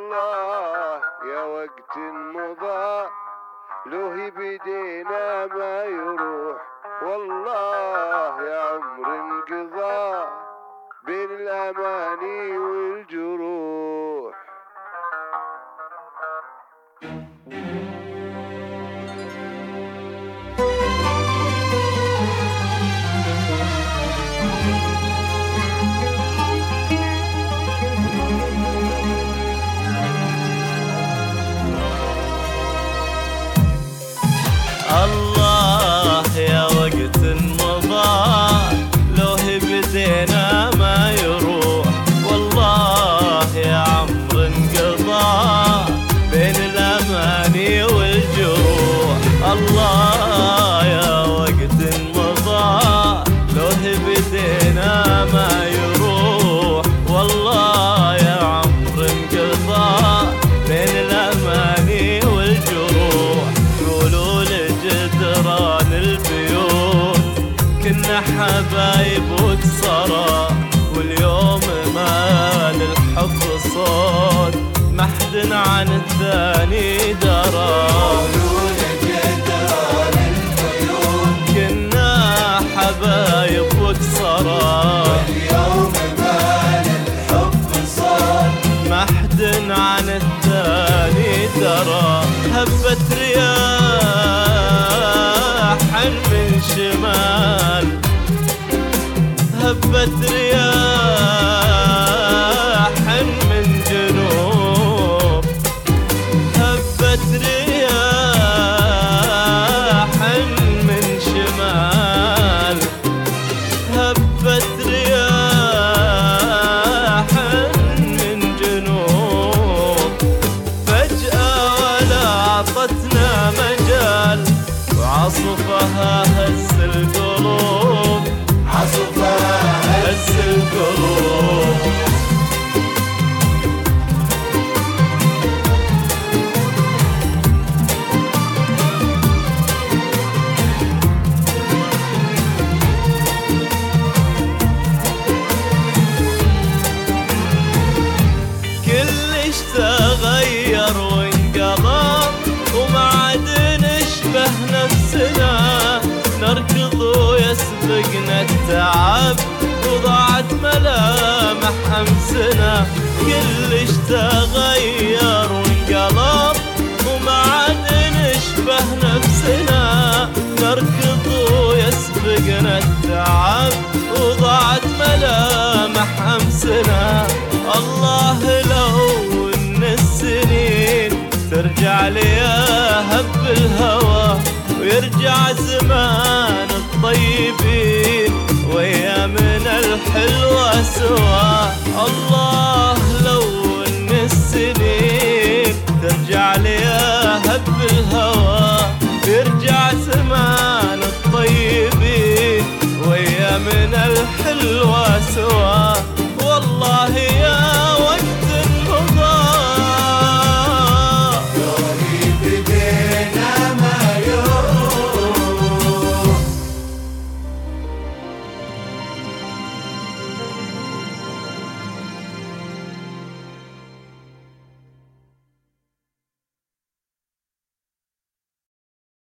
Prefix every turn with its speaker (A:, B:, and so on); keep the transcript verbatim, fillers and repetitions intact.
A: الله يا وقت مضى لو بدينا ما يروح، والله يا عمر انقضى بين الأماني والجروح.
B: الله يا وقت مضى لو بدينا ما يروح، والله يا عمر انقضى بين الأماني والجروح. الله يا وقت مضى لو بدينا ما يروح، والله يا عمر انقضى بين الأماني والجروح. قولوا لجدران البيوت كنا حبايب وكسرى، واليوم ما للحب صوت ما حد عن الثاني درى. قولوا لجدران البيوت كنا حبايب وكسرى، واليوم ما للحب صوت ما حد عن الثاني درى. هبت رياح من شمال، هبت رياح من جنوب، هبت رياح من شمال، هبت رياح من جنوب. فجأة ولا عطتنا مجال وعصفها هز القلوب، عصفها هز القلوب. كلش تغير وانقلب وما عاد نشبه نفسنا، نركض ويسبقنا التعب وضاعت ملامح أمسنا. كلش تغير وانقلب وما عاد نشبه نفسنا، نركض ويسبقنا التعب وضاعت ملامح أمسنا. الله لو إن السنين ترجع لياها بالهوى، ويرجع زمان الطيبين وأيامنا الحلوة سوا. الله لو إن السنين ترجع لياها بالهوى، يرجع زمان الطيبين وأيامنا الحلوة سوا. والله يا وقت